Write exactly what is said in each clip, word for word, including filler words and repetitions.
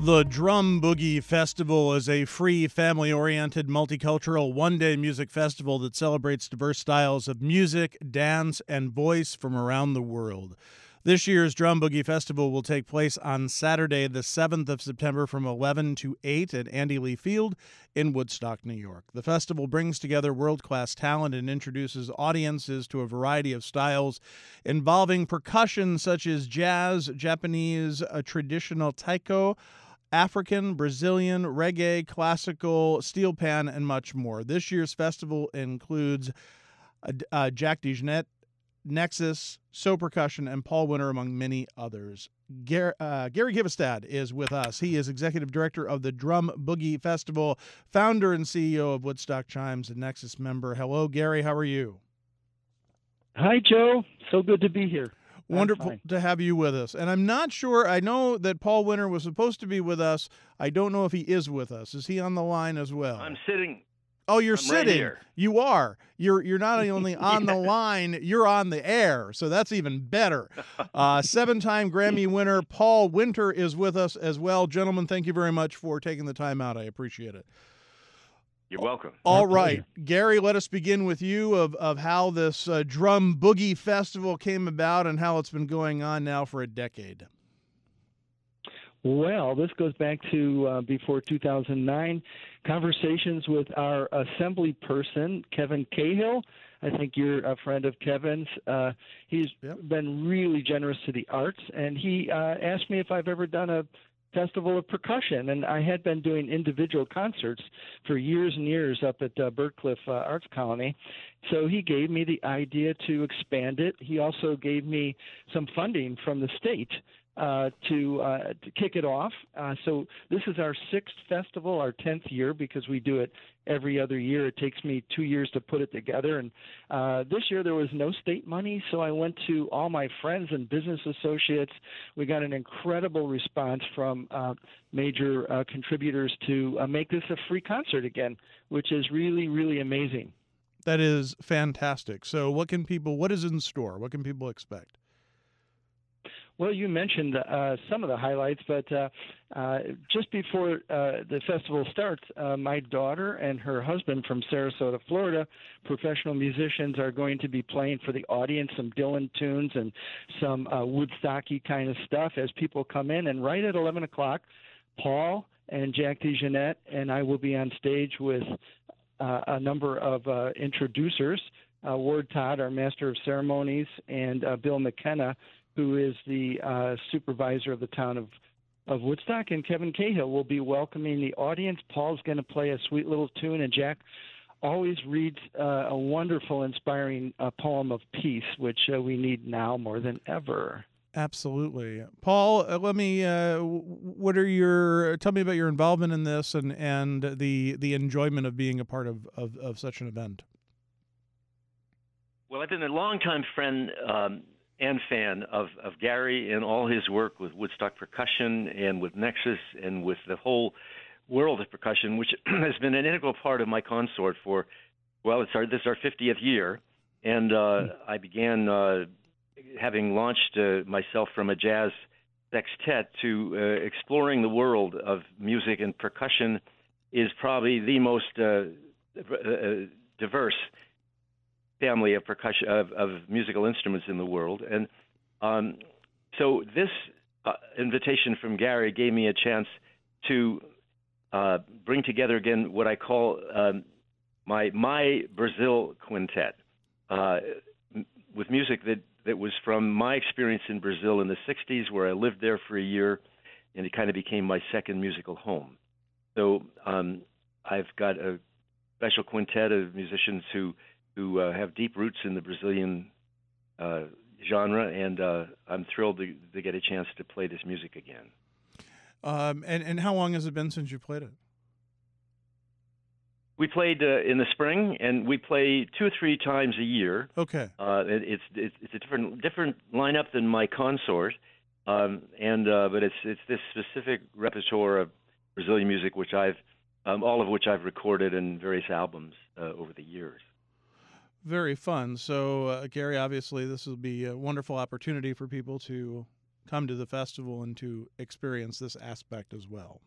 The Drum Boogie Festival is a free, family-oriented, multicultural, one-day music festival that celebrates diverse styles of music, dance, and voice from around the world. This year's Drum Boogie Festival will take place on Saturday, the seventh of September from eleven to eight at Andy Lee Field in Woodstock, New York. The festival brings together world-class talent and introduces audiences to a variety of styles involving percussion such as jazz, Japanese, a traditional taiko, African, Brazilian, reggae, classical, steel pan, and much more. This year's festival includes uh, uh, Jack DeJohnette, Nexus, So Percussion, and Paul Winter, among many others. Gar- uh, Gary Givestad is with us. He is executive director of the Drum Boogie Festival, founder and C E O of Woodstock Chimes, and Nexus member. Hello, Gary. How are you? Hi, Joe. So good to be here. Wonderful to have you with us. And I'm not sure, I know that Paul Winter was supposed to be with us. I don't know if he is with us. Is he on the line as well? I'm sitting. Oh, you're I'm sitting. Right here. You are. You're you're not only on yeah. the line, you're on the air. So that's even better. Uh, seven-time Grammy winner Paul Winter is with us as well. Gentlemen, thank you very much for taking the time out. I appreciate it. You're welcome. All right. Gary, let us begin with you of, of how this uh, Drum Boogie Festival came about and how it's been going on now for a decade. Well, this goes back to uh, before two thousand nine, conversations with our assembly person, Kevin Cahill. I think you're a friend of Kevin's. Uh, he's yep. been really generous to the arts, and he uh, asked me if I've ever done a festival of percussion, and I had been doing individual concerts for years and years up at uh, Bird-Cliff uh, Arts Colony. So he gave me the idea to expand it. He also gave me some funding from the state uh, to uh, to kick it off. Uh, so this is our sixth festival, our tenth year, because we do it every other year. It takes me two years to put it together. And uh, this year there was no state money, so I went to all my friends and business associates. We got an incredible response from uh, major uh, contributors to uh, make this a free concert again, which is really, really amazing. That is fantastic. So what can people, what is in store? What can people expect? Well, you mentioned uh, some of the highlights, but uh, uh, just before uh, the festival starts, uh, my daughter and her husband from Sarasota, Florida, professional musicians, are going to be playing for the audience some Dylan tunes and some uh, Woodstocky kind of stuff as people come in. And right at eleven o'clock, Paul and Jack DeJohnette and I will be on stage with uh, a number of uh, introducers, uh, Ward Todd, our master of ceremonies, and uh, Bill McKenna, who is the uh, supervisor of the town of, of Woodstock, and Kevin Cahill will be welcoming the audience. Paul's going to play a sweet little tune, and Jack always reads uh, a wonderful, inspiring uh, poem of peace, which uh, we need now more than ever. Absolutely. Paul, uh, let me, uh, what are your, tell me about your involvement in this and, and the the enjoyment of being a part of, of, of such an event. Well, I've been a longtime friend um, and fan of, of Gary and all his work with Woodstock Percussion and with Nexus and with the whole world of percussion, which has been an integral part of my consort for, well, it's our, this is our fiftieth year. And uh, mm. I began, uh, having launched uh, myself from a jazz sextet to uh, exploring the world of music, and percussion is probably the most uh, uh, diverse family of percussion of, of musical instruments in the world. And um, so this uh, invitation from Gary gave me a chance to uh, bring together again what I call um, my my Brazil quintet, uh, with music that, that was from my experience in Brazil in the sixties, where I lived there for a year, and it kind of became my second musical home. So um, I've got a special quintet of musicians who who uh, have deep roots in the Brazilian uh, genre, and uh, I'm thrilled to, to get a chance to play this music again. Um, and, and how long has it been since you played it? We played uh, in the spring, and we play two or three times a year. Okay. Uh, it, it's, it's it's a different different lineup than my consort, um, and uh, but it's it's this specific repertoire of Brazilian music, which I've um, all of which I've recorded in various albums uh, over the years. Very fun. So, uh, Gary, obviously, this will be a wonderful opportunity for people to come to the festival and to experience this aspect as well.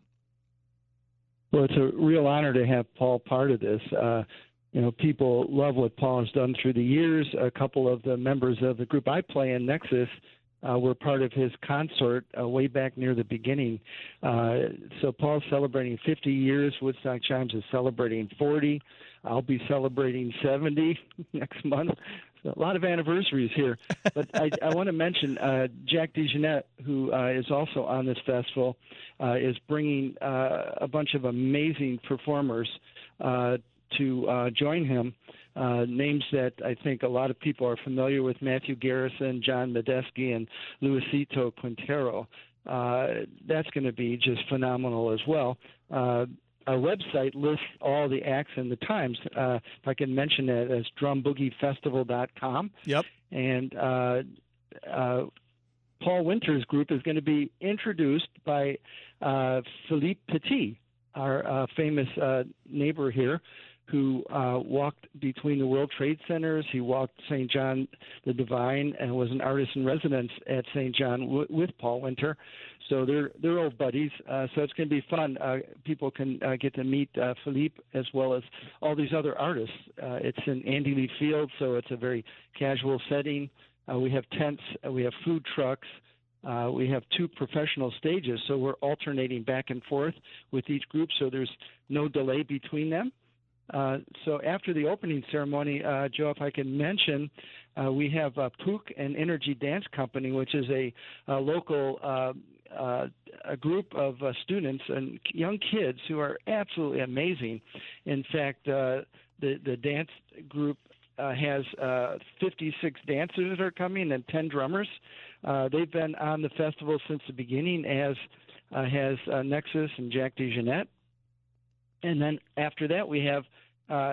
Well, it's a real honor to have Paul part of this. Uh, you know, people love what Paul has done through the years. A couple of the members of the group I play in, Nexus, uh, were part of his consort uh, way back near the beginning. Uh, so Paul's celebrating fifty years. Woodstock Chimes is celebrating forty. I'll be celebrating seventy next month. So a lot of anniversaries here. But I, I want to mention uh, Jack DeJohnette, who uh, is also on this festival, uh, is bringing uh, a bunch of amazing performers uh, to uh, join him. Uh, names that I think a lot of people are familiar with: Matthew Garrison, John Medeski, and Luisito Quintero. Uh, that's going to be just phenomenal as well. Uh, our website lists all the acts and the times. Uh, if I can mention it, as drum boogie festival dot com. Yep. And uh, uh, Paul Winter's group is going to be introduced by uh, Philippe Petit, our uh, famous uh, neighbor here, who uh, walked between the World Trade Centers. He walked Saint John the Divine and was an artist in residence at Saint John w- with Paul Winter. So they're they're old buddies. Uh, so it's going to be fun. Uh, people can uh, get to meet uh, Philippe as well as all these other artists. Uh, it's in Andy Lee Field, so it's a very casual setting. Uh, we have tents. Uh, we have food trucks. Uh, we have two professional stages, so we're alternating back and forth with each group, so there's no delay between them. Uh, so after the opening ceremony, uh, Joe, if I can mention, uh, we have uh, Pook and Energy Dance Company, which is a, a local uh, uh, a group of uh, students and young kids who are absolutely amazing. In fact, uh, the, the dance group uh, has uh, fifty-six dancers that are coming and ten drummers. Uh, they've been on the festival since the beginning, as uh, has uh, Nexus and Jack DeJohnette. And then after that, we have uh,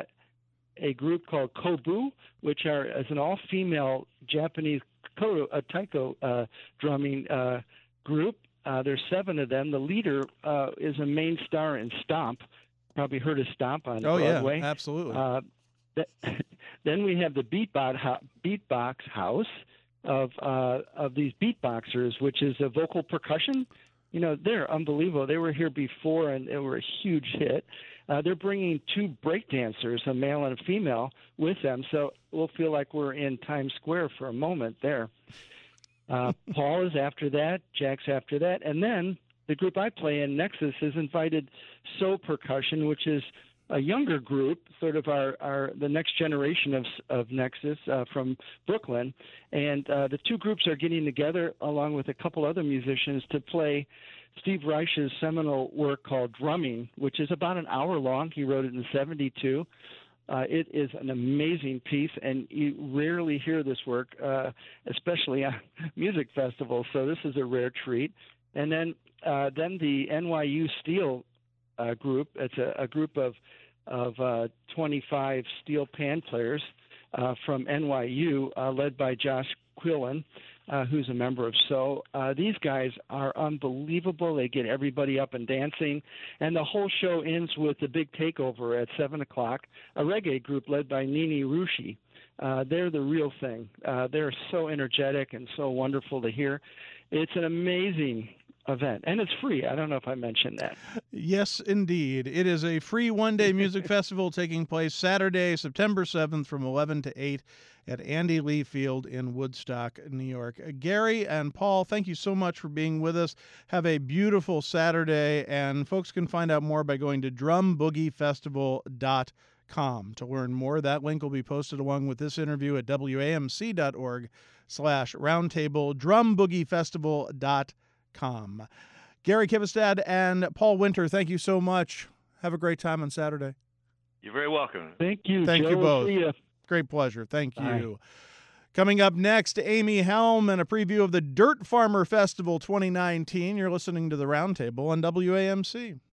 a group called Kobu, which are as an all-female Japanese koto, uh, taiko uh, drumming uh, group. Uh, there's seven of them. The leader uh, is a main star in Stomp. Probably heard of Stomp on oh, Broadway. Yeah, absolutely. Uh, th- then we have the Beatbox, Beatbox House of uh, of these beatboxers, which is a vocal percussion. You know, they're unbelievable. They were here before, and they were a huge hit. Uh, they're bringing two breakdancers, a male and a female, with them, so we'll feel like we're in Times Square for a moment there. Uh, Paul is after that, Jack's after that, and then the group I play in, Nexus, has invited So Percussion, which is a younger group, sort of our, our the next generation of of Nexus uh, from Brooklyn, and uh, the two groups are getting together along with a couple other musicians to play Steve Reich's seminal work called Drumming, which is about an hour long. He wrote it in seventy-two. Uh, it is an amazing piece, and you rarely hear this work, uh, especially on music festivals. So this is a rare treat. And then uh, then the N Y U Steel Uh, group. It's a, a group of of uh, twenty-five steel pan players uh, from N Y U, uh, led by Josh Quillen, uh, who's a member of So. Uh, these guys are unbelievable. They get everybody up and dancing, and the whole show ends with the big takeover at seven o'clock. A reggae group led by Nini Rushi. Uh, they're the real thing. Uh, they're so energetic and so wonderful to hear. It's an amazing event, and it's free. I don't know if I mentioned that. Yes, indeed. It is a free one-day music festival taking place Saturday, September seventh from eleven to eight at Andy Lee Field in Woodstock, New York. Uh, Gary and Paul, thank you so much for being with us. Have a beautiful Saturday, and folks can find out more by going to drum boogie festival dot com to learn more. That link will be posted along with this interview at W A M C dot org slash roundtable, drum boogie festival dot com. Com. Gary Kivistad and Paul Winter, thank you so much. Have a great time on Saturday. You're very welcome. Thank you. Thank Joe. you both. See ya. Great pleasure. Thank Bye. you. Coming up next, Amy Helm and a preview of the Dirt Farmer Festival twenty nineteen. You're listening to the Roundtable on W A M C.